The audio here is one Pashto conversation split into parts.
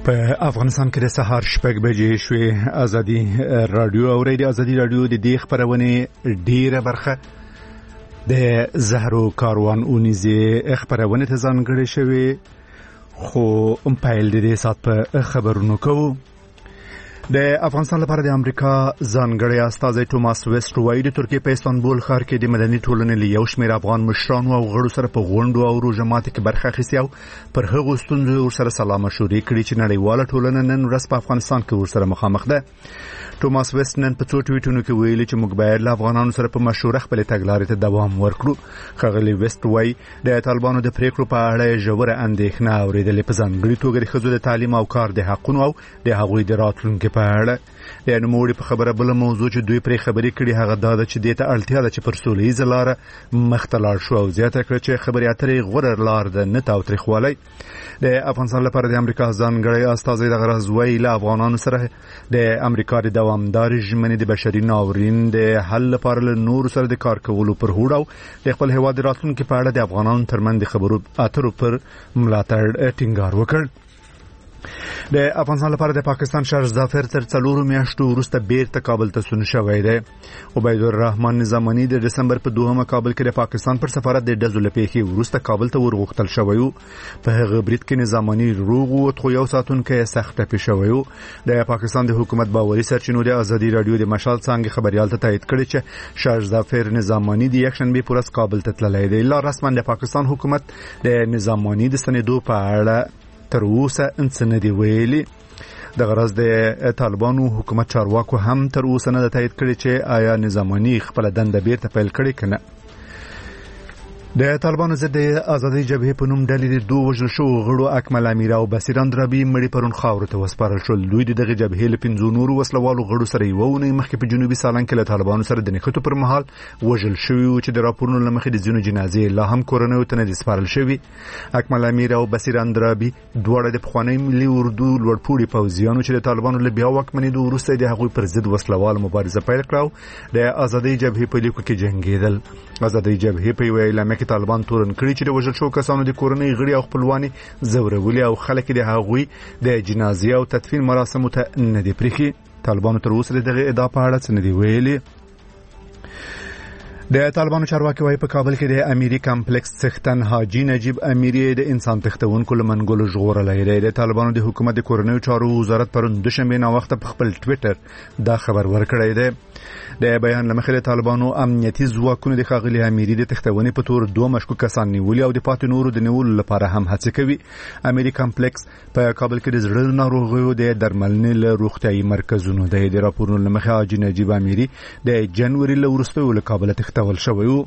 په افغانستان کې د سهار 6 بجې شوې. ازادي رادیو او ریډیو ازادي رادیو د دې خبرونه ډیره برخه د زهرو کاروان اونیزه خبرونه ته ځانګړې شوې، خو امپایل د دې سات په خبرونو کوو. د افغانستان لپاره د امریکا ځانګړی استازی توماس ویسټ وایي د ترکیې په استانبول ښار کې د مدني ټولنې له یو شمېر افغان مشرانو او غړو سره په غونډو او روژه ماتي کې برخه اخیستې او پر هغو ستونزو ورسره سلا مشورې کړي چې نړیواله ټولنه نن ورځ په افغانستان کې ورسره مخامخ ده. توماس ویسټ نن په څو ټویټونو کې ویلي چې موږ باید له افغانانو سره په مشوره خپل تګلارې ته دوام ورکړو. ښاغلي ویسټ وایي د طالبانو د پریکړو په اړه ژوره اندېښنه اورېدلې، په ځانګړي توګه د ښځو د تعلیم او کار د حقونو او د هغوی د راتلونکي په اړه. د نوموړي په خبره بل موضوع چې دوی پرې خبرې کړي هغه دا ده چې دې ته اړتیا ده چې پر سولهییزه لاره مخته لاړ شو او زیاته کړه چې خبرې اترې غوره لار ده، نه تاوتریخوالی. د افغانستان لپاره د امریکا ځانګړی استازی دغه راز وایي له افغانانو سره د امریکا د دوامدارې ژمنې د بشري ناورین د حل لپاره له نورو سره د کار کولو پر هوډ او د خپل هېواد د راتلونکي په اړه د افغانانو ترمنځ د خبرو اترو پر ملاتړ ټینګار وکړ. د افغانستان لپاره د پاکستان شهر ظفر تر 4 میاشتو وروسته بیرته کابل ته ستون شوی دی. عبید الرحمن نظامني د دسمبر په 2 کابل کې د پاکستان پر سفارت د ډزو لپیخي وروسته کابل ته ورغښتل شوی. په هغه برید کې نظامني روغ او خو یو ساتونکو سخت ټپي شوی. د پاکستان د حکومت باوري سرچینو د ازادي رادیو د مشال څنګه خبريال ته تایید کړی چې شهر ظفر نظامني د یک شنبه پورس کابل ته تللی دی. لا رسما د پاکستان حکومت د نظامني د سندو په اړه تر اوسه څه نه دی ویلي. د غرض د طالبانو حکومت چارواکو هم تر اوسه نه تایید کړی چې آیا نظامني خپل دنده بیرته پیل کړي کنه. د طالبانو ضد د ازادي جبهې په نوم ډلې د دوه وژل شو غړو اکمل امیر او بصیر اندرابي مړي پرون خاور ته وسپارل شول. دوی دغه جبهې له 5 نورو وسلوالو غړو سره یو نه مخکې په جنوبي سالنګ کې له طالبانو سره د نښتو پر مهال وژل شوی چې د راپورونو لمخې د ځینو جنازې لا هم کورنۍ ته نه سپارل شوی. اکمل امیر او بصیر اندرابي دواړه د پخوانی ملي اردو لوړپوړي پوځیانو چې د طالبانو له بیا واکمنېدو وروسته د هغوی پر ضد وسلوال مبارزه پیل کړه. د ازادي جبهې په لیکو کې جنگیدل. ازادي جبهې په ویلامه کې طالبان تورن کړی چې د وژل شو کسانو د کورنۍ غړي او خپلوانی زورولي او خلک د هغوی د جنازې او تدفین مراسمو ته نه دي پریخي. طالبانو تر اوسه دغه ادعا په اړه څه نه دی ویلي. د طالبانو چارواکي وايي په کابل کې د اميري کمپلیکس څښتن حاجی نجیب اميري د انسان تختونکو لمنګولو ژغورلای دی. د طالبانو د حکومت د کورنیو چارو وزارت پرون دوشنبه نا وخت په خپل ټوئیټر دا خبر ورکړی دی. د بیان لمخې د طالبانو امنیتي ځواکونو د ښاغلي اميري د تختونې په تور 2 مشکوک کسان نیولي او د پاتې نورو د نیولو لپاره هم هڅه کوي. اميري کمپلیکس په کابل کې د زړه ناروغیو د درملنې له روغتيایي مرکزونو دی. د راپورونو لمخې حاجی نجیب اميري د جنوري له وروسته له کابل ول شوی.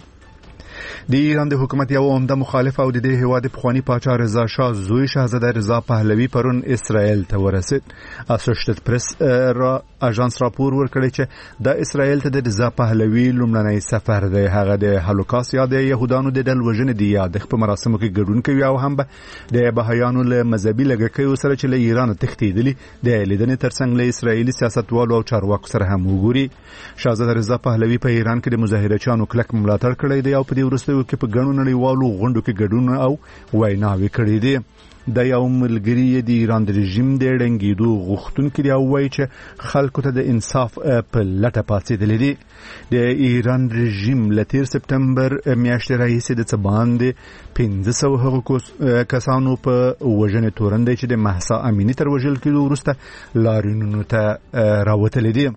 د ایران د حکومت یو عمده مخالف او د دې هیواد پخوانی پاچا رضا شاه زوی شاهزاده رضا پهلوي پرون اسرائیل ته ورسید. اسوشیټډ پریس را اژانس راپور ورکړی چې د اسرائیل ته د رضا پهلوي لومړنی سفر دی. هغه د هولوکاست یا د يهودانو د ډل وژنې دی یاد په مراسمو کې ګډون کوي او هم د بهایانو له مذهبي لګښیو سره چې له ایران تښتیدلي د لیدنې ترڅنګ له اسرائیلي سیاستوالو او چارواکو سره هم وګوري. شاهزاده رضا پهلوي په ایران کې د مظاهرچیانو کلک ملاتړ کړی دی او په دې وروسته کې په ګڼو نړیوالو غونډو کې ګډون او ویناوې کړې دي. د یو ملګری د ایران د رژیم د ړنګېدو غوښتونکي دی او وایي چې خلکو ته د انصاف په لټه پاتېدلي دي. د ایران رژیم له 13 سپتمبر میاشتې راهیسې د څه باندې 500 هغو کسانو په وژنې تورن دی چې د مهسا امینی تر وژل کېدو وروسته لاریونونو ته راوتلي دي.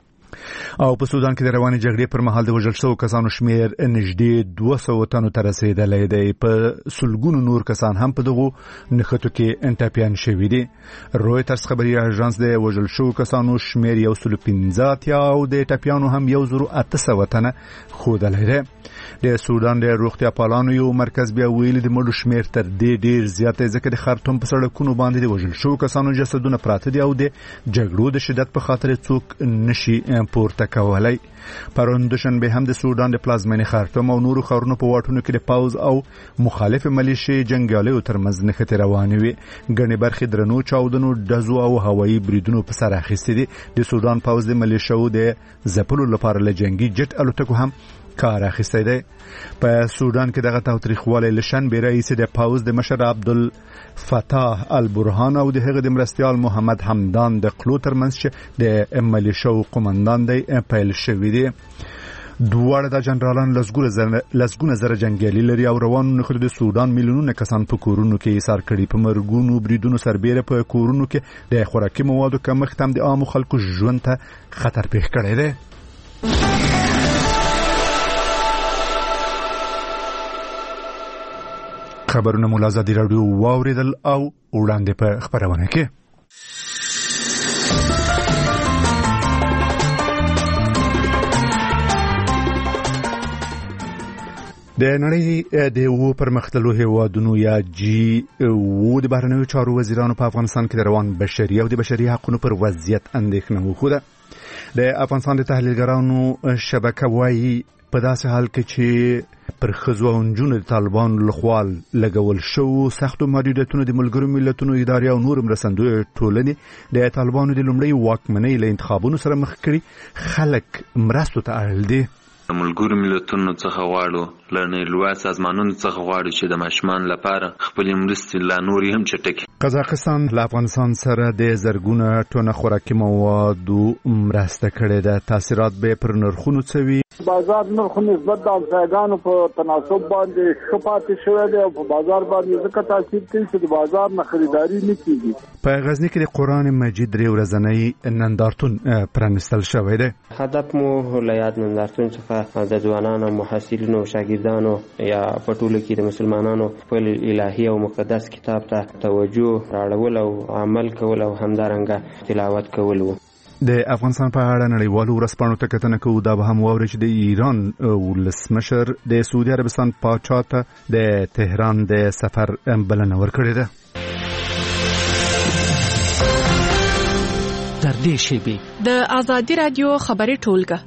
او په سودان کې د روانې جګړې پر مهال د وژل شوو کسانو شمیر نږدې 200 تنو ته رسیدلی دی. په سلګونو نور کسان هم په دغو نښتو کې انټاپیان شوي دي. رویټرز خبري اژانس د وژل شوو کسانو شمیر 115 او د ټاپیانو هم 1800 تنه ښودلی دی. د سودان د روغتیا پالانو یو مرکز بیا ویلي د مړو شمیر تر دې ډیر زیات دی ځکه د خرطوم په سړکونو باندې د وژل شوو کسانو جسدونه پراته دي او د جګړو د شدت په خاطر څوک نشي پورته کولای. پرون دوشنبه هم د سودان د پلازمینې خرطوم او نورو ښارونو په واټونو کې د پاوز او مخالف ملیشې جنګیالیو ترمنځ نښتې روانې وې. ګڼې برخې درنو چاودنو ډزو او هوایي بریدونو په سر اخیستې دي. د سودان پاوز د ملیشو د ځپلو لپاره له جنگي جټ الوتکو هم کار اخیستی دی. په سودان کې دغه تاوتریخوالی له شنبې راهیسې د پوځ د مشر عبدالفتاح البرهان او د هغه د مرستیال محمد حمدان د قلو ترمنځ چې د ملیشو قومندان دی پیل شوی دی. دواړه د جنرالان لسګونه زره جنګیالي لري او روانو نښتو د سودان میلیونونه کسان په کورونو کې ایسار کړي. په مرګونو بریدونو سربیره په کورونو کې د خوراکي موادو کمښت هم د عامو خلکو ژوند ته خطر پیښ کړی دی. خبرونه مو له ازادي راډیو واوریدل او وړاندې په خبرونه کې د نړۍ د وو پرمختللو هیوادونو یا جی وو د بهرنیو چارو وزیرانو په افغانستان کې د روان بشري او د بشري حقوقو پر وضعیت اندېښنه وښوده. د افغانستان د تحلیلګرانو شبکه وایي په داسې حال کې چې پر ښځو او نجونو د طالبانو لخوا لګول شوو سختو محدودیتونو د ملګرو ملتونو ادارې او نور مرستندویه ټولنې د طالبانو د لومړۍ واکمنۍ له انتخابونو سره مخ کړي خلک مرستو ته اړ دي. ملګرو ملتونو څخه غواړو لړنې لوی سازمانونو څخه غواړو چې د ماشومان لپاره خپل مرستې لا نور هم چټکي. قزاقستان له افغانستان سره د زرګونه ټونه خوراکي موادو مرسته کړې ده. تاثیرات به پر نرخونو څه وي؟ بازار نرخ نسبت د افغانانو په تناسب باندې ښه پاتې شوی دی او په بازار باندې ځکه تاثیر کوي چې د بازار نه خریداري نه کیږي. په غزنی کې د قرآن مجید 3 ورځنی نندارتون پرانستل شوی دی. هدف مو له یاد نندارتون څخه د ځوانانو محصلینو او شاګردانو یا په ټولو کې د مسلمانانو خپل الهي او مقدس کتاب ته توجه راوړل او عمل کول او همدارنګه تلاوت کول وو. د افغانستان په اړه نړیوالو ورځپاڼو ته کتنه کوو. دا به هم واوري چې د ایران ولسمشر د سعودي عربستان پاچا ته د تهران د سفر بلنه ورکړې ده. در دې شیبې د ازادي رادیو خبري ټولګه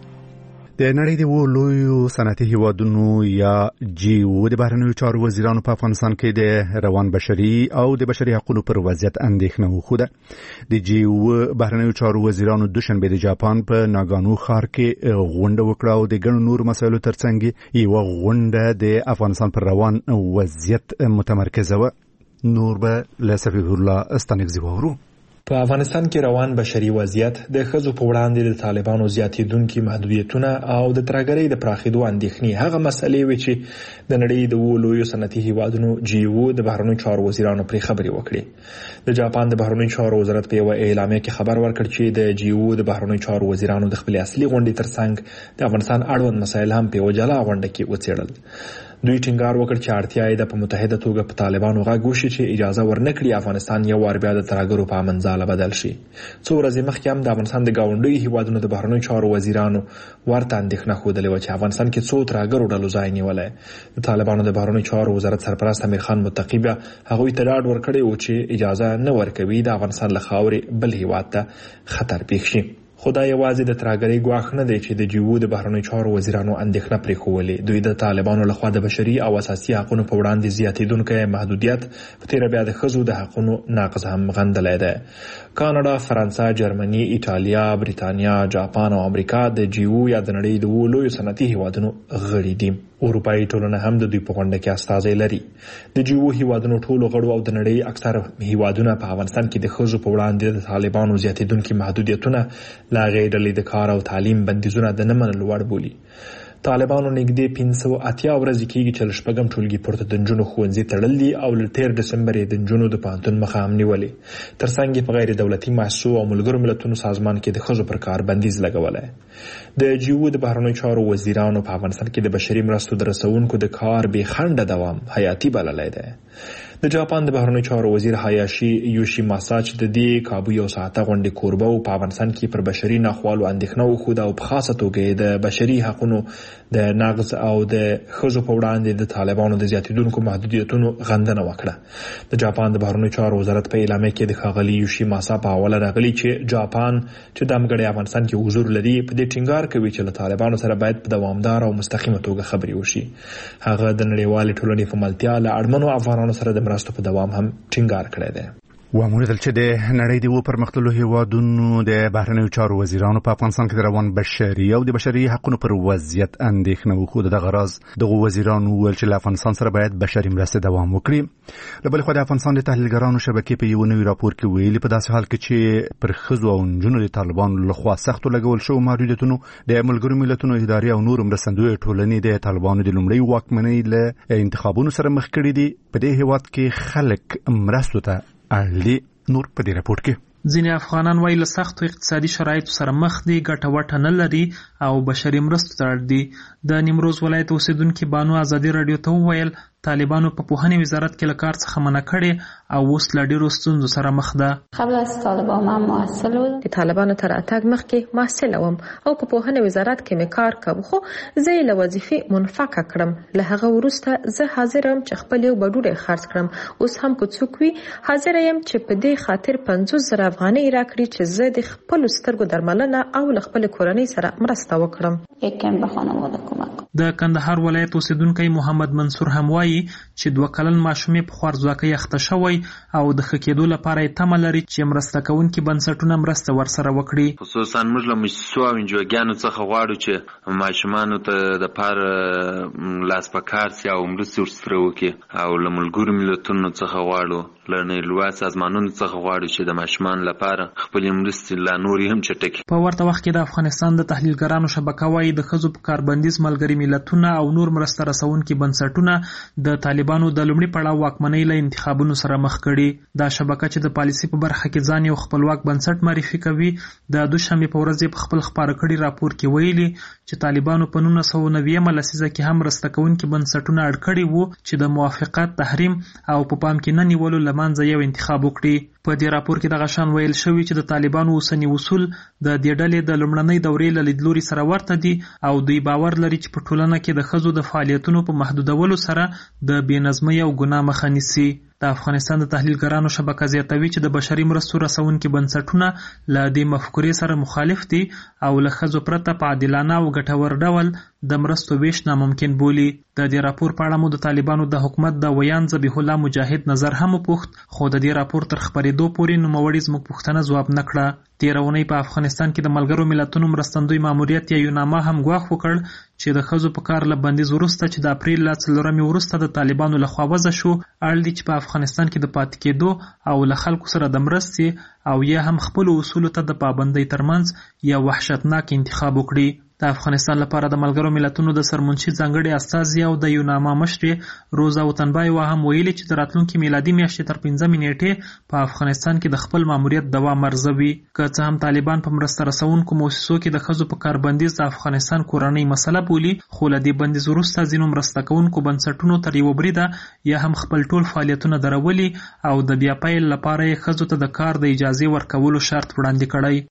د نړۍ د وو لویو صنعتي هیوادونو یا جی وو د بهرنیو چارو وزیرانو په افغانستان کې د روان بشري او د بشري حقوقو پر وضعیت اندېښنه وښوده. د جی وو بهرنیو چارو وزیرانو دوشنبه د جاپان په ناګانو ښار کې غونډه وکړه او د ګڼو نور مسایلو ترڅنګ یو غونډه د افغانستان پر روان وضعیت متمرکزه و. نور به له صفیح الله استانکزی وورو. په افغانستان کې روان بشري وضعیت د ښځو په وړاندې د طالبانو زیاتېدونکي محدودیتونه او د ترهګرۍ د پراخېدو اندېښنې هغه مسلې وې چې د نړۍ د وو لویو صنعتي هیوادونو جی وو د بهرنیو چارو وزیرانو پرې خبرې وکړې. د جاپان د بهرنیو چارو وزارت په یوه اعلامیه کې خبر ورکړ چې د جی وو د بهرنیو چارو وزیرانو د خپلې اصلي غونډې ترڅنګ د افغانستان اړوند مسایل هم په یوه جلا غونډه کې وڅېړل. دوی ټینګار وکړ چې اړتیا یې د په متحده توګه په طالبانو غږ وشي چې اجازه ورنکړي افغانستان یو وار بیا د ترهګرو په امنځاله بدل شي. څو ورځې مخکې هم د افغانستان د ګاونډیو هیوادونو د بهرنیو چارو وزیرانو ورته اندېښنه ښودلې وه چې افغانستان کې څو ترهګرو ډلو ځای نیولی. د طالبانو د بهرنیو چارو وزارت سرپرست امیر خان متقي بیا هغوی ته ډاډ ورکړی و چې اجازه نه ورکوي د افغانستان له خاورې بل هیواد ته خطر پیښ شي. خو دا یوازې د ترهګرۍ ګواښ نه دی چې د جی وو د بهرنیو چارو وزیرانو اندېښنه پرېښولې. دوی د طالبانو لخوا د بشري او اساسي حقوقو په وړاندې زیاتېدونکی محدودیت په تېره بیا د ښځو د حقوقو نقض هم غندلی دی. کاناډا، فرانسه، جرمني، ایټالیا، بریتانیا، جاپان او امریکا د جی وو یا د نړۍ د وو لویو صنعتي هیوادونو غړي دي. اروپایي ټولنه هم د دوی په غونډه کې استازی لري. د جی وو هیوادونو ټولو غړو او د نړۍ اکثره هیوادونه په افغانستان کې د ښځو په وړاندې د طالبانو زیاتېدونکي محدودیتونه لا هغې ډلې د کار او تعلیم بندیزونه د نه منلو وړ بولي. طالبانو نږدې 580 ورځې کېږي چې له شپږم ټولګي پورته د نجونو ښوونځي تړل دي او له 13 ډسمبر یې د نجونو د پوهنتون مخه هم نیولې. ترڅنګ یې په غیر دولتي مؤسسو او ملګرو ملتونو سازمان کې د ښځو پر کار بندیز لګولی. د جی وو د بهرنیو چارو وزیرانو په افغانستان کې د بشري مرستو د رسونکو د کار بې خنډه دوام حیاتي بللی دی. د جاپان د بهرنیو چارو وزیر هایاشي یوشي ماسا چې د دې کابو یو ساعته غونډې کوربه و په افغانستان کې پر بشري ناخوالو اندېښنه وښوده او په خاصه توګه د بشري حقوقو د نقض او د ښځو په وړاندې د طالبانو د زیاتېدونکو محدودیتونو غندنه وکړه. د جاپان د بهرنیو چارو وزارت په اعلامیه کې د ښاغلي یوشي ماسا په حواله راغلي چې جاپان چې د همګړی افغانستان کې حضور لري په دې ټینګار کوي چې له طالبانو سره باید په دوامدار او مستقیمه توګه خبرې وشي. هغه د نړیوالې ټولنې په ملتیا له اړمنو افغانانو سره د مرستو په دوام هم ټینګار کړی دی. وموندل چې د نړۍ د پرمختللو هیوادونو د بهرنیو چارو وزیرانو په افغانستان کې د روان بشري او د بشري حقوقو پر وضعیت اندېښنه وکړه. د غرض دغه وزیرانو ول چې له افغانستان سره باید بشري مرسته دوام وکړي. له بل خوا د افغانستان د تحلیلګرانو شبکې په یو نوي راپور کې ویلي په داسې حال کې چې پر ښځو او نجونو د طالبانو لخوا سختو لګول شوو محدودیتونو د ملګرو ملتونو ادارې او نور مرستندوی ټولنې د طالبانو د لومړۍ واکمنۍ له انتخابونو سره مخ کړي دي. په دې هیواد کې خلک مرستو ته اړلی. نور په دې راپور کې ځینې افغانان وایي له سختو اقتصادي شرایطو سره مخ دي، ګټه وټه نه لري او بشري مرستو ته اړ دي. د نیمروز ولایت اوسیدونکي بانو ازادي رادیو ته وویل طالبانو په پوهنې وزارت کې له کار څخه منع کړي او اوس له ډېرو ستونزو سره مخ ده. قبل از طالبان من محصل وم. د طالبانو تر اتګ مخکې محصل وم او په پوهنې وزارت کې مې کار کوم، خو زه یې له وظیفې منفکه کړم. له هغه وروسته زه حاضر یم چې خپل یو بډوډی خرڅ کړم. اوس هم که څوک وي حاضر یم چې په دې خاطر 50,000 افغانۍ راکړي چې زه د خپل سترګو درملنه او له خپل کورنۍ سره مرسته وکړم. یکم به خانواده کمک. د کندهار ولایت اوسیدونکی محمد منصور هم وایي چې 2 کلن ماشومې په خوارځواکۍ اخته شوی او د ښه کېدو لپاره یې تمه لري چې مرسته کوونکي بنسټونه مرسته ورسره وکړي. خصوصا موږ له مؤسسو او انجوګانو څخه غواړو چې ماشومانو ته د پاره لاس په کار سي او مرسته ورسره وکړي او له ملګرو ملتونو څخه غواړو له نړیوالو سازمانونو څخه غواړو چې د ماشومان لپاره خپل مرستې لا نور هم چټکي. په ورته وخت کې د افغانستان د تحلیلګرانو شبکه وايي د ښځو په کاربندیز ملګري ملتونه او نور مرسته رسونکي بنسټونه د طالبانو د لومړي پړاو واکمنۍ له انتخابونو سره مخ کړي. دا شبکه چې د پالیسي په برخه کې ځان یو خپلواک بنسټ معرفي کوي د دوشنبه په ورځ په خپل خبره کړي راپور کې ویلي چې طالبانو په 1990 لسیزه کې هم مرسته کوونکي بنسټونه اړ کړي وو چې د موافقت تحریم او په پام کې نه نیولو لمنځه یو انتخاب وکړي. په دې راپور کې د غشان ویل شوی چې د طالبانو اوسنی اصول د دې ډلې د لومړنۍ دورې له لیدلوري سره ورته دي او دوی باور لري چې په ټولنه کې د ښځو د فعالیتونو په محدودولو سره د بېنظمۍ او ګناه مخه نیسي. د افغانستان د تحلیلګرانو شبکه زیاتوي چې د بشري مرستو رسونکي بنسټونه له دې مفکورې سره مخالف دي او له ښځو پرته په عادلانه او ګټور ډول د مرستو ویش ناممکن بولي. د دې راپور په اړه مو د طالبانو د حکومت د ویان ذبیح الله مجاهد نظر هم وپوښت، خو د دې راپور تر خپرېدو پورې نوموړي زموږ پوښتنه ځواب نه کړه. تېره اونۍ په افغانستان کې د ملګرو ملتونو مرستندوی ماموریت یا یوناما هم ګواښ وکړ چې د ښځو په کار له بندیز وروسته چې د اپریل له 4 وروسته د طالبانو لخوا وضع شو، اړ دي چې په افغانستان کې د پاتې کېدو او له خلکو سره د مرستې او یا هم خپلو اصولو ته د پابندۍ ترمنځ یو وحشتناک انتخاب وکړي. د افغانستان لپاره د ملګرو ملتونو د سرمنشي ځانګړي استازي او د یوناما مشرې روزا وطنبایوا هم ویلي چې د راتلونکي میلادي میاشتې تر 15 نیټې په افغانستان کې د خپل ماموریت دوام ارزوي. که څه هم طالبان په مرسته رسونکو مؤسسو کې د ښځو په کاربندیز د افغانستان کورنۍ مسله بولي، خو له دې بندیز وروسته ځینو مرسته کوونکو بنسټونو تر یوه بریده یا هم خپل ټول فعالیتونه درولي او د بیا پیل لپاره یې ښځو ته د کار د اجازې ورکولو شرط وړاندې کړی.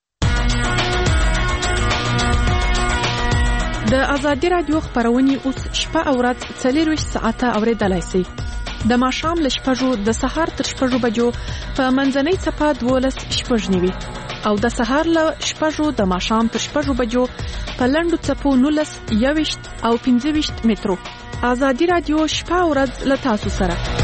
د ازادي رادیو خبرونه اوس شپه او ورځ 24 ساعته اوریدلای شئ. د ماښام له 6 د سهار تر 6 بجو په منځنۍ صفه 12:09 او د سهار له 6 د ماښام تر 6 بجو په لنډو صفو 19 21 او 25 مترو. ازادي رادیو شپه او ورځ له تاسو سره.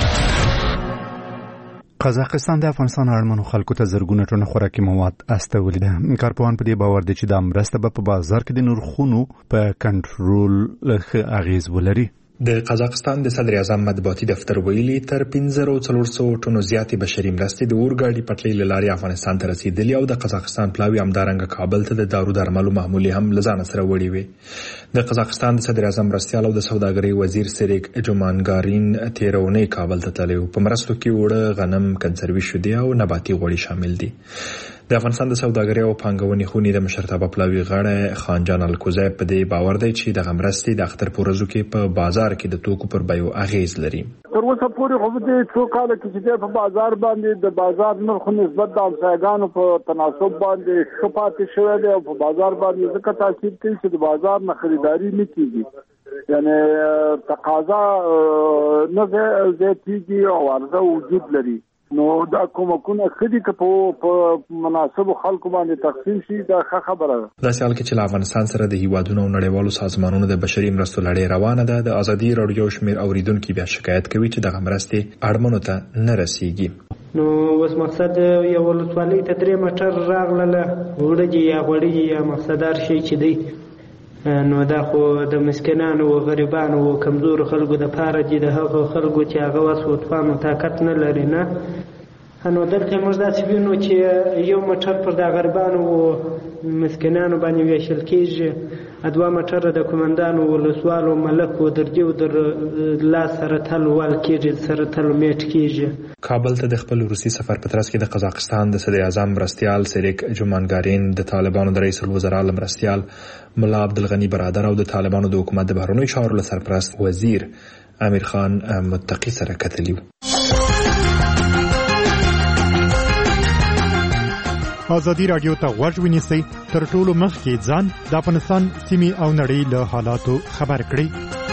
قزاقستان د افغانستان اړمنو خلکو ته زرګونه ټنه خوراکي مواد استولي ده. کارپوهان په دې باور دي چې د مرسته په بازار کې د نرخونو په کنټرول ښه اغیز ولري. د قزاقستان د صدر اعظم مطبوعاتي دفتر ویلي تر 1500 ټنو زیاتې بشري مرستې د اورګاډي پټلۍ له لارې افغانستان ته رسیدلې او د قزاقستان پلاوي همدارنګه کابل ته د دارو درملو محمولي هم لزان سره وړي وي. د قزاقستان د صدر اعظم مرستيال او د سوداګرۍ وزیر سریک جومانګارین تیرونی کابل ته تللی. په مرستو کې وړه، غنم، کنسروي شودې او نباتي غوړي شامل دي. د افغانستان د سوداګرۍ او پانګونې خونې د مشرتابه پلاوي غړی خانجان الکوزی په دې باور دی چې د مرستې د اختر پورزو کې په بازار کې د توکو پر بیو اغیز لري. تر اوسه پورې خو دې څو کاله کې چې په بازار باندې د بازار نرخ نسبت د همسایګانو په تناسب باندې ښه پاتې شوی دی او په بازار باندې ځکه تاثیر کوي چې د بازار نه خریداري نه کیږي، یعنی تقاضا نه زیاتیږي او عرضه وجود لري. نو دا کومکونه خدي په مناسب خلکو باندې تقسیم شي دا خبره ده. دا سال کې چې افغانستان سره د هیوادونو او نړیوالو سازمانونو د بشري مرستو لړۍ روانه ده، د ازادي رادیو شمیر اوریدونکو بیا شکایت کوي چې دغه مرستې اړمنو ته نه رسیږي. نو اوس مقصد یو ولسوالۍ ته 3 مټر راغله وړي یا غوړي یا مقصدار شي چې دی، نو دا خو د مسکینانو او غریبانو او کمزور خلکو د پاره دي، د هغه خلکو چې هغه وسوتفانو طاقت نه لري نه. نو دلته موږ داسې وینو چې یو مټر پر د غریبانو او مسکینانو باندې ویشل کېږي، 2 مټر د کومندانو ولسوالو ملکو درجه در لا سره تل ول کېږي، سره تل میټ کېږي. کابل ته د خپل روسي سفر په ترڅ کې د قزاقستان د صدر اعظم مرستیال سریک جمانګارین، د طالبانو د رئیس الوزرا مرستیال ملا عبدالغنی برادر او د طالبانو د حکومت د بهرنیو چارو سرپرست وزیر امیر خان متقی سره کتلی. ازادي رادیو ته غوږ ونیسئ، تر ټولو مخکې ځان د افغانستان سیمې او نړۍ له حالاتو خبر کړئ.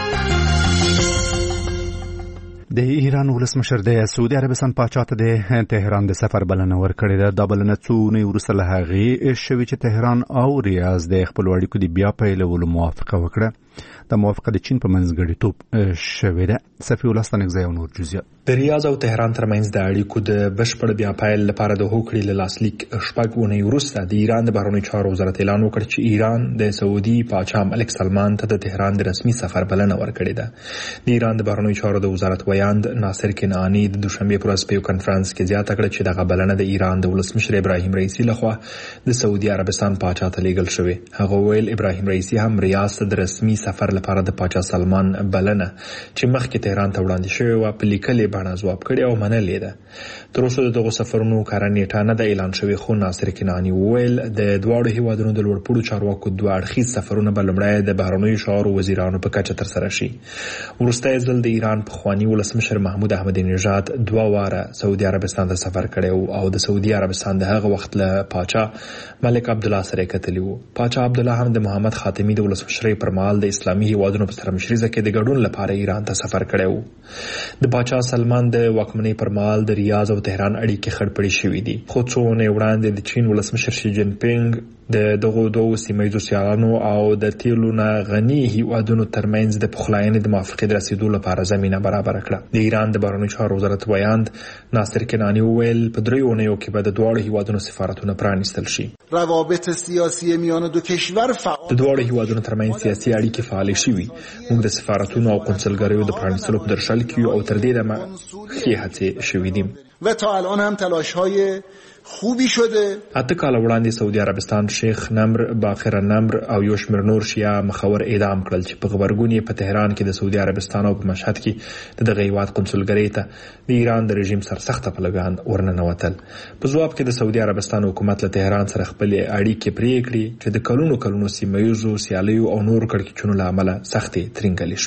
د ایران ولسمشر د سعودي عربستان پاچا ته د تهران د سفر بلنه ورکړې ده. دا بلنه څو اونۍ وروسته له هغې شوې چې تهران او ریاض د خپلو اړیکو د بیا پیلولو موافقه وکړه. د موافقه د چین په منځګړیتوب شوې ده. صفي الله ستانکزی او نور جزئیات. د ریاض او تهران ترمنځ د اړیکو د بشپړ بیا پیل لپاره د هوکړې له لاسلیک شپږ اونۍ وروسته د ایران د بهرنیو چارو وزارت اعلان وکړ چې ایران د سعودي پاچا ملک سلمان ته د تهران د رسمي سفر بلنه ورکړې ده. د ایران د بهرنیو چارو د وزارت ویاند ناصر کنعانی د دوشنبه پر ورځ په یو کنفرانس کې زیاته کړه چې دغه بلنه د ایران د ولسمشر ابراهیم رئیسی لخوا د سعودي عربستان پاچا ته لیږل شوې. هغه ویل ابراهیم رئیسی هم ریاض ته د رسمي سفر لپاره د پاچا سلمان بلنه چې مخکې تهران ته وړاندې شوې و په لیکلې بڼه ځواب کړی او منلې ده. تر اوسه دغه سفرونو کار نیټه نه ده اعلان شوې، خو ناصر کنعانی ویل د دواړو هیوادونو د لوړپوړو چارواکو دوه اړخیز سفرونه به لومړی د بهرنیو چارو وزیرانو په کچه ترسره شي. وروستی ځل د ایران پخواني ولسمشر محمود احمدی نژاد 2 واره سعودي عربستان ته سفر کړی او د سعودي عربستان د هغه وخت له پاچا ملک عبدالله سره کتلی و. پاچا عبدالله هم د محمد خاتمی د ولسمشرۍ پر مهال د اسلامي هیوادونو په سرمشريزه کې د ګډون لپاره ایران ته سفر کړی و. د پاچا سلمان د واکمنۍ پر مهال د ریاض او تهران اړیکې خړپړې شوې دي، خو څو اونۍ وړاندې د چین ولسمشر شي جین پینګ د دغو دوه سیمه‌ییزو سیالانو او د تیلو نه غني هیوادونو ترمنځ د پخلاینې د موافقې د رسیدو لپاره زمینه برابر کړه. د ایران د بهرنیو چارو وزارت ویاند ناصر کنعانی ویل په 3 اونیو کې به د دواړو هیوادونو سفارتونه پرانیستل شي. روابط سیاسی میان دو کشور د دواړو هیوادونو ترمنځ سیاسي اړیکې فعال شوي. موږ د سفارتونو او قونسلګریو د پرانیستلو په درشل کې او تر دې دمه ښې هڅې شوې دي و تا الان هم تلاش‌های خوبی شده. 8 کال وړاندې سعودي عربستان شیخ نمر، باقر نمر او یو شمېر نور شیعه مخور اعدام کړل چې په غبرګون په تهران کې د سعودي عربستان او په مشهد کې د دغه هیواد قونسلګرۍ ته د ایران د رژیم سرسخته پلویان ورننوتل. په ځواب کې د سعودي عربستان حکومت له تهران سره خپل اړیکې پرې کړې چې د کلونو سیمه‌ییزو سیالیو او نور کړکېچونو له امله سختې ترینګلې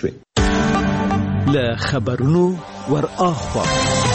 شوې. له خبرونو ور اخوا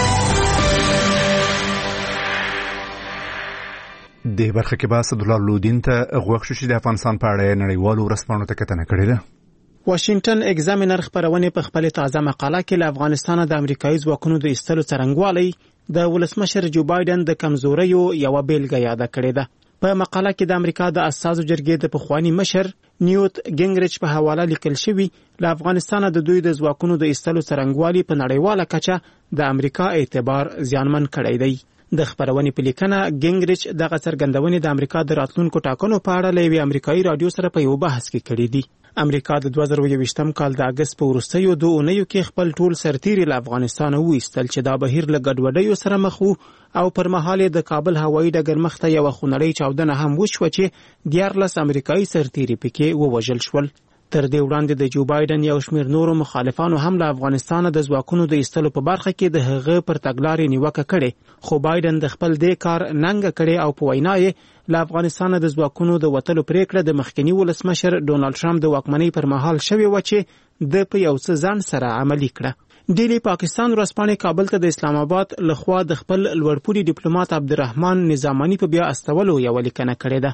د برخه کې با اسدالله لودین ته غوښ شو چې د افغانستان په اړه نړیوالو ورځپاڼو ته کتنه کړې ده. واشنگټن ایگزامینر خبرونه په خپل تازه مقاله کې له افغانستان د امریکایي ځواکونو د ایستلو څرنګوالي د ولسمشر جو بایدن د کمزوریو یو بیلګه یاد کړې ده. په مقاله کې د امریکا د اساسو جرګې د پخوانی مشر نیوت ګینګریچ په حواله لیکل شوی له افغانستان د دوی د ځواکونو د ایستلو څرنګوالي په نړیواله کچه د امریکا اعتبار زیانمن کړی دی. د خبرونې په لیکنه ګینګریچ دغه څرګندونې د امریکا د راتلونکو ټاکنو په اړه له یوې امریکایي رادیو سره په یو بحث کې کړې دي. امریکا د 2021 کال د اگست په وروستیو 2 اونیو کې خپل ټول سرتیري له افغانستان وایستل چې دا بهیر له ګډوډیو سره مخ وو او پر مهال د کابل هوایي ډګر مخته یو خونړۍ چاودنه هم وشوه چې 14 امریکایي سرتیري پکې ووژل شول. تر دې وړاندې د جو بایدن یو شمېر نورو مخالفانو هم له افغانستان د ځواکونو د ایستلو په برخه کې د هغه پر تګلارې نیوکه کړې، خو بایدن د خپل دې کار ننګه کړې او په وینا یې له افغانستان د ځواکونو د وتلو پریکړه د مخکنی ولسمشر ډونالد ټرمپ د واکمنۍ پر مهال شوې و چې د په یو څه ځان سره عملي کړه. ډیلی پاکستان ورځپاڼې کابل ته د اسلام آباد لخوا د خپل لوړپوړي ډیپلوماټ عبدالرحمن نظامانی په بیا استولو یو لیکنه کړې ده.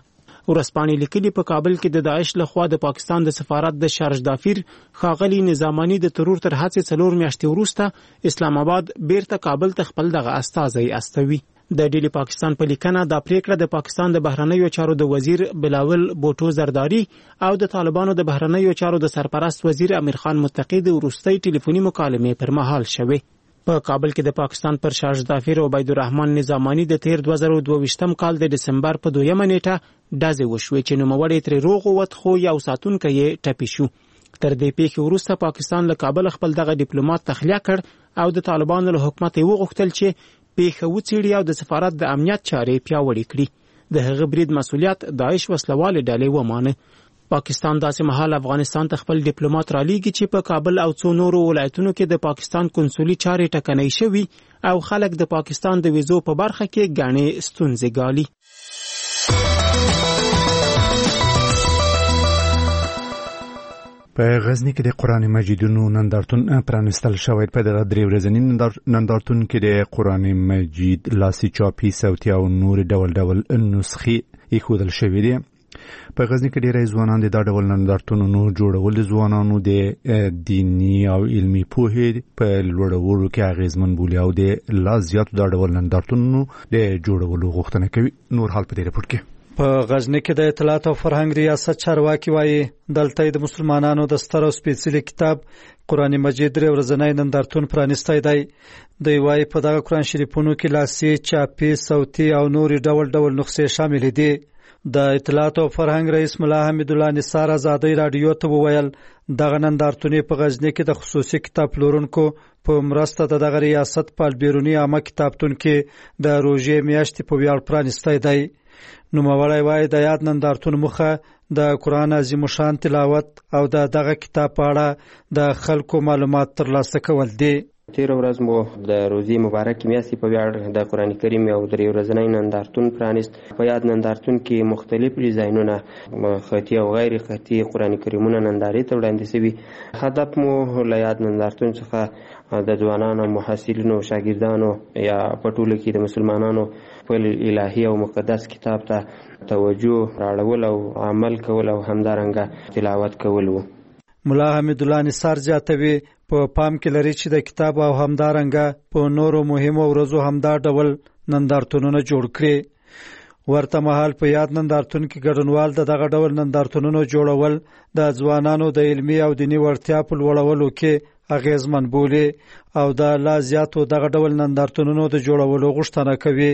ورسپانې لیکلي په کابل کې د داعش لخوا د پاکستان د سفارت د شارج دافیر ښاغلي نظامانی د ترور تر هڅې 4 میاشتې وروسته اسلام آباد بیرته کابل ته خپل دغه استازی استوي. د ډیلی پاکستان په لیکنه دا پریکړه د پاکستان د بهرنیو چارو د وزیر بلاول بوټو زرداری او د طالبانو د بهرنیو چارو د سرپرست وزیر امیر خان متقی د وروستۍ ټلیفوني مکالمې پر مهال شوه. په کابل کې د پاکستان پر شارج دافیر عبید الرحمن نظامانی د 2022 کال د دسمبر په 2 نیټه ډزې وشوې چې نوموړی تر روغ ووت خو یو ساتونکی یې ټپي شو. تر دې پیښې وروسته پاکستان له کابل خپل دغه ډیپلوماټ تخلیه کړ او د طالبانو له حکومت یې وغوښتل چې پیښه وڅېړي او د سفارت د امنیت چارې پیاوړې کړي. د هغه برید مسؤلیت داعش وسلوالې ډلې ومانه. پاکستان داسې مهال افغانستان ته خپل ډیپلوماټ رالیږي چې په کابل او څو نورو ولایتونو کې د پاکستان کنسولي چارې ټکنۍ شوي او خلک د پاکستان د ویزو په برخه کې ګڼې ستونزې ګالي. په غزنی کې د قرآن مجیدونو نندارتون پرانستل شوی. په دغه 3 ورځني نندارتون کې د قرآن مجید لاسي چاپي صوتي او نور ډول نسخې ایښودل شوې دي. په غزنی کې ډېری ځوانان د دا ډول نندارتونونو جوړول د ځوانانو د دیني او علمي پوهې په لوړولو کې اغیزمن بولي او د لا زیاتو دا ډول نندارتونونو د جوړولو غوښتنه کوي. نور حال په دې رپورټ کې. په غزنی کې د اطلاعات او فرهنګ ریاست چارواکي وایي دلته د مسلمانانو د ستر او سپېڅلي کتاب قرآن مجید 3 ورځنی نندارتون پرانستی دی. دوی وایي په دغه قرآن شریفونو کې لاسي چاپي صوتي او نور ډول نسخې شامل دي. د اطلاعات او فرهنګ رئیس ملا حمید الله نثار ازادي رادیو ته وویل دغه نندارتون په غزنی کې د خصوصي کتاب پلورونکو په مرسته دغه ریاست په بیرونی عامه کتابتون کې د روژې میاشتې په ویاړ پرانستی دی. نوموړی وایي د یاد نندارتون مخه د قرآن عظیم شان تلاوت او دغه کتاب په اړه د خلکو معلومات ترلاسه کول دي. تیره ورځ مو د روزي مبارک میاشتې په ویاړ د قرآن کریم یو 3 ورځنی نندارتون پرانیست. په یاد نندارتون کې مختلف ډیزاینونه خطي او غیر خطي قرآن کریمونه نندارې ته وړاندې شوي. هدف مو له یاد نندارتون څخه د ځوانانو محصلینو شاګردانو یا په ټوله کې د مسلمانانو خپل الهي او مقدس کتاب ته توجه راړول او عمل کول او همدارنګه تلاوت کول وو. ملا حمید الله نثار زیاتوي په پام کې لري چې د کتاب او همدارنګه په نورو مهمو ورځو همدا ډول نندارتونونه جوړ کړي. ورته مهال په یاد نندارتون کې ګډونوال دغه ډول نندارتونونو جوړول د ځوانانو د علمي او دیني وړتیا په لوړولو کې اغیزمن بولي او د لا زیاتو دغه ډول نندارتونونو د جوړولو غوښتنه کوي.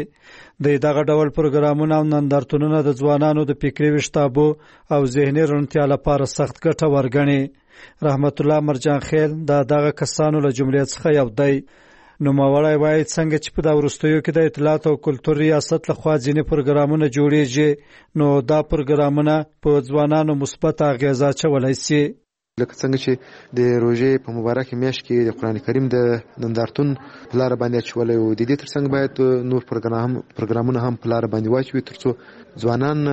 دغه ډول پروګرامونه او نندارتونونه د ځوانانو د فکري وشتابو او ذهني رڼتیا لپاره سخت ګټه ورګڼي. رحمت الله مرجان خیل دغه کسانو له جملې څخه یو دی. نوموړی وایي څنګه چې په دا وروستیو کې د اطلاعات او کلتور ریاست لخوا ځینې پروګرامونه جوړیږي نو دا پروګرامونه په ځوانانو مثبت اغیزه اچولی شي. لکه څنګه چې د روژې په مبارک میاشت کې د قرآن کریم د نندارتون په لاره باندې اچولی و، د دې ترڅنګ باید نور پروګرامونه هم په لاره باندې واچوي ترڅو ځوانان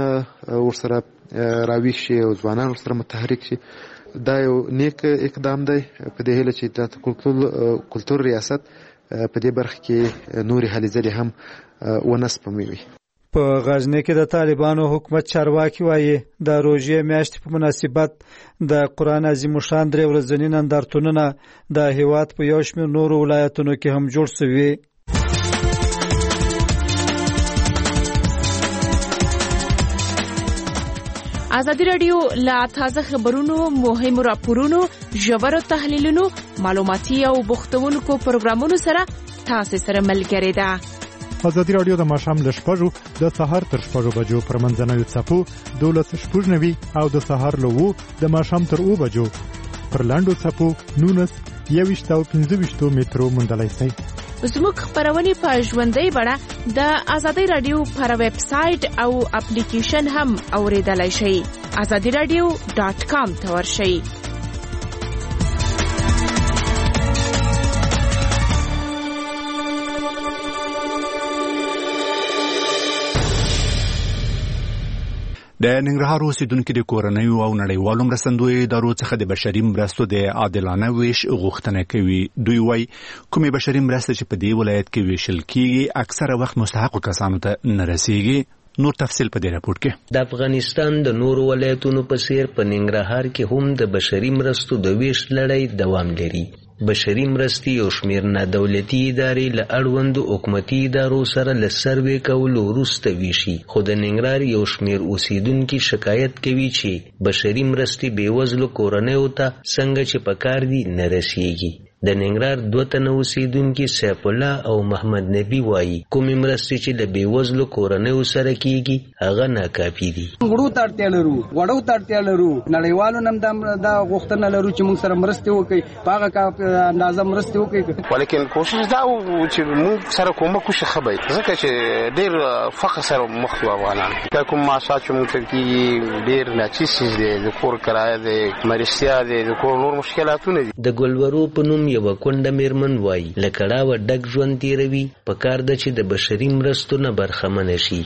ورسره راویښ شي او ځوانان ورسره متحرک شي. دا یو نیک اقدام دی په دې هیله چې د کلتور ریاست په دې برخه کې نورې هلې ځلې هم ونه سپموي. په غزنی کې د طالبانو حکومت چارواکي وایي د روژې میاشتې په مناسبت د قرآن عظیم شان 3 ورځني نندارتونونه د هیواد په یو شمېر نورو ولایتونو کې هم جوړ شوي. ازادي راډیو لا تازه خبرونو، مهمو راپورونو، ژورو تحلیلونو، معلوماتي او بوختونکو پروګرامونو سره تاسو سره ملګری ده. ازادي راډیو د ماښام له 6 د سهار تر 6 بجو پر منځنوي څپو 12:90 او د سهار له 2 د ماښام تر 2 بجو پر لاندو څپو 19 او 15 مترو موندلای شئ. زموږ خبرونه په ژوندۍ بڼه د ازادي راډیو پر ویب سټ او اپلیکیشن هم اوریدلای شئ. azadiradio.com ته ورشئ. د ننګرهار اوسیدونکو د کورنیو او نړیوالو مرستندویو ادارو څخه د بشري مرستو د عادلانه ویش غوښتنه کوي. دوی وایي کومې بشري مرستې چې په دې ولایت کې ویشل کیږي اکثره وخت مستحقو کسانو ته نه رسیږي. نور تفصیل په دې راپور کې. د افغانستان د نورو ولایتونو په څیر په ننګرهار کې هم د بشري مرستو د ویش لړۍ دوام لري. بشري مرستې یو شمېر نادولتي ادارې له اړوندو حکومتي ادارو سره له سروې کولو وروسته ویشي، خو د ننګرهار یو شمېر اوسیدونکي شکایت کوي چې بشري مرستې بېوزلو کورنیو ته څنګه چې پکار دي نه رسیږي. د ننګرهار 2 تنه اوسیدونکي سیف الله او محمد نبی وایي کومې مرستې چې د بېوزلو کورنیو سره کیږي هغه ناکافي دي. غړو ته اړتیا لرو، وړو ته اړتیا لرو، نړیوالو نم دا غوښتنه لرو چې موږ سره مرستې وکړي، په هغه اندازه مرستې وکړي. ولیکن کوشش دا چې موږ سره کومک وشي ښه وي، ځکه چې ډېر فقر سره مخ یو افغانان کوم معاشات چې موږ ته کېږي ډېر ناچیز دي، د کور کرایه دی، مرستیا دی، د کور نور مشکلاتونه دي. د ګلورو په نوم یوه کونډه میرمن وایي له کړاوه ډک ژوند تېروي، په کار ده چې د بشري مرستو نه برخمنه شي.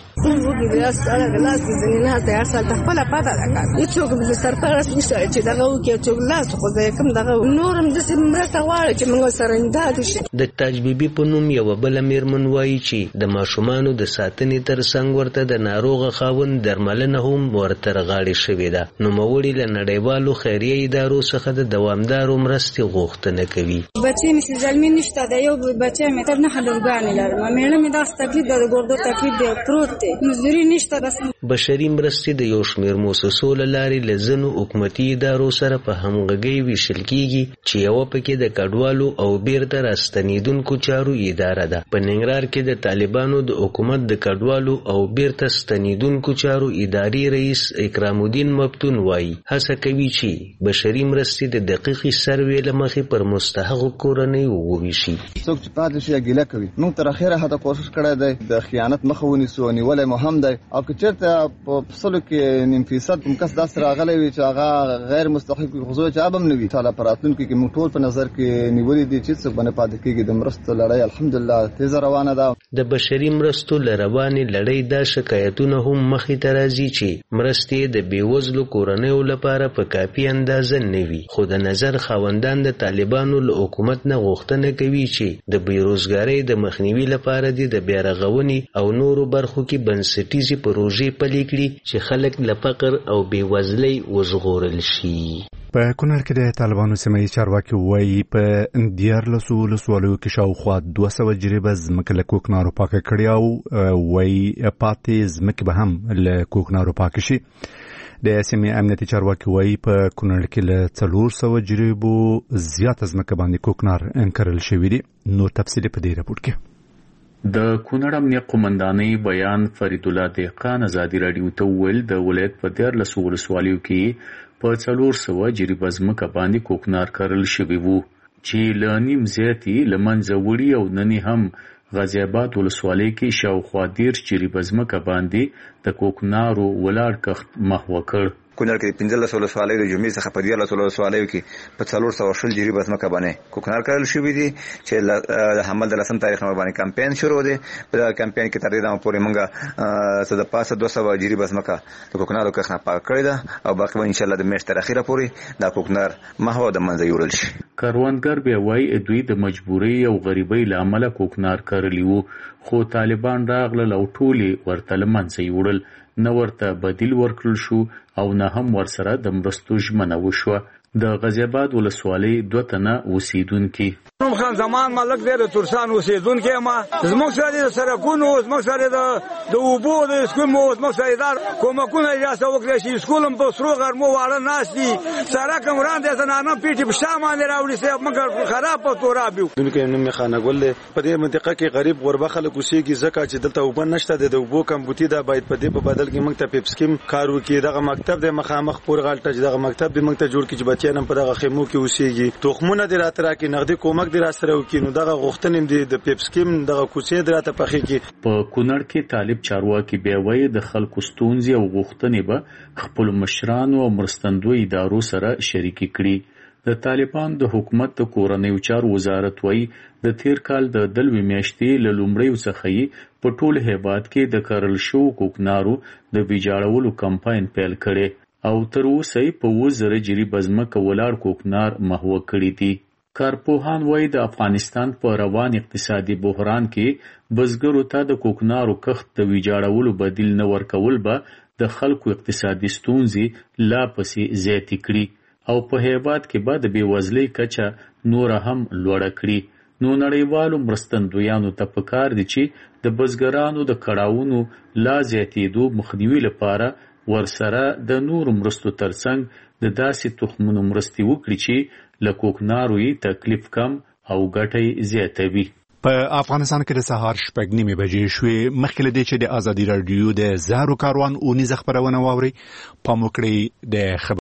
د تاج بیبي په نوم یوه بله میرمن وایي چې د ماشومانو د ساتنې تر څنګ ورته د ناروغه خاوند درملنه هم ورته رغاړې شوې ده. نوموړي له نړیوالو خیریه ادارو څخه د دوامدارو مرستې غوښتنه کوي. بچې مې چې زلمي نشته د یو بچی مې تر 9 لورګانې لرم، میړه مې داسې تکلیف د ګردو تکلیف دی پروت دی، مزدوري نشته. بشري مرستې د یو شمېر مؤسسو له لارې له ځینو حکومتي ادارو سره په همغږۍ ویشل کیږي چې یوه پکې د کډوالو او بیرته راستنېدونکو چارو اداره ده. په ننګرهار کې د طالبانو د حکومت د کډوالو او بیرته ستنېدونکو چارو اداري رئیس اکرام الدین مفتون وایي هڅه کوي چې بشري مرستې د دقیقې سروې له مخې پر مستحقو کورنیو وویشي. څوک چې پاتې شي ګیله کوي. موږ تر اخره هدا کوشش کړی دی د خیانت مخه ونیسو، نیولې مهم دی، او که چېرته په فصلو کې 9% کوم کس داسې راغلی وي چې هغه غیر مستحق وي، خو زه چې ابم نه وي تعالی په راتلونکي کې موږ ټول په نظر کې نیولې دي چې څوک باندې پاتې کېږي. د مرستو لړۍ الحمدلله تیزه روانه ده. د بشري مرستو له روانې لړۍ دا شکایتونه هم مخې ته راځي چې مرستې د بېوزلو کورنیو لپاره په کافي اندازه نه وي، خو د نظر خاوندان د طالبانو له حکومت نه غوښتنه کوي چې د بیروزګارۍ د مخنیوي لپاره د بیارغونې او نورو برخو کې بنسټیزې پروژې پلي کړي چې خلک له فقر او بېوزلۍ وژغورل شي. په کونړ کې د طالبانو سیمه چارواکي وایي په 14 ولسوالیو کې شاوخوا 200 جریبه ځمکه له کوکنارو پاکه کړې او وایي پاتې ځمکې به هم له کوکنارو پاکه شي. د سیمې امنیتي چارواکي وایي په کونړ کې له 400 جریبو زیاته ځمکه باندې کوکنار انکرل شوي دي. نور تفصیل په دې راپور کې. د کونړ امنیه قومندانۍ بیان فرید الله دهقان ازادي راډیو ته وویل د ولایت په 14 ولسوالیو کې په 400 جریبه ځمکه باندې کوکنار کرل شوي وو چې له نیم زیاتي له منځه وړي او نن هم غازی آباد ولسوالۍ کې شاوخوا 13 جریبه ځمکه باندې د کوکنارو ولاړ کښت محو کړ. کونړ کې 15 ولسوالیو د جمعې څخه په 14 ولسوالیو کې په 420 جریبه ځمکه باندې کوکنار کرل شوي دي چې د حمل د 10 تاریخ نه باندې کمپاین شروع دی. په کمپاین کې تر دې دمه پورې موږ څه د پاسه 200 جریبه ځمکه د کوکنارو کښت پاک کړې ده او باقي ان شاء الله د میاشتې تر اخیره پورې دا کوکنار محو د منځه یوړل شي. کاروانګر بیا وایي دوی د مجبورۍ او غریبۍ له امله کوکنار کرلی وو، خو طالبان راغلل او ټولې ورته له منځه یوړل، نه ورته بدیل ورکړل شو او نه هم ورسره د مرستو ژمنه وشوه. د غازی آباد ولسوالۍ 2 تنه اوسیدونکي نوم خان زمان ملک دی د تورسان اوسیدونکي ما زموږ سره د سرکونو زموږ سره د اوبو د سکول مو زموږ سره دار کومکونه اجازه وکړي چې سکولم په سرو غرمو واړه ناس دي سره کومران د زنانه پیټي په شامل راوړي سه مګر خراب په تورابیو. دونکو نوم خانه ګل دی په دې منطقه کې غریب غربه خلک اوسېږي ځکه چې دلته اوبه نشته د اوبو کمبوتی دا باید په دې په بدل کې موږ ته پیپسکیم کار وکړي. دغه مکتب د مخامخ پور غالټه دغه مکتب به موږ ته جوړ کړي چې بچیان په دغه خیمو کې اوسېږي. تخمونه د راترا کې نقدي کومک د راسره وکړي. نو دغه غوښتنې دي د پیپسکیم دغه کوڅې دراته پخې کې. په کونړ کې طالب چارواکي بیا وایي د خلکو ستونزې او غوښتنې به خپل مشرانو او مرستندوی ادارو سره شریکي کړي. د طالبان د حکومت د کورنیو چارو وزارت وایي د تیر کال د دلوي میاشتې له لومړیو څخه په ټول هیواد کې د کرل شو کوکنارو د ویجاړولو کمپاین پیل کړي او تر اوسه په 1000 جریبه ځمکه ولاړ کوکنار محو کړي دي. کارپوهان وایي د افغانستان په روان اقتصادي بحران کې بزګرو ته د کوکنارو کښت د ویجاړولو بدیل نه ورکول به د خلکو اقتصادي ستونزې لا پسې زیاتې کړي او په هیواد کې به د بېوزلۍ کچه نوره هم لوړه کړي. نو نړیوالو مرستندویانو ته پکار دي چې د بزګرانو د کړاوونو لا زیاتېدو مخنیوي لپاره ورسره د نورو مرستو ترڅنګ د داسې تخمونو مرستې وکړي چې له کوکنارو یې تکلیف کم او ګټه زیاتوي. په افغانستان کې د سهار 6:30 بجې شوې. مخکې له دې چې د ازادي راډیو د زهرو کاروان اونیزه خبرونه واوري، پام وکړئ د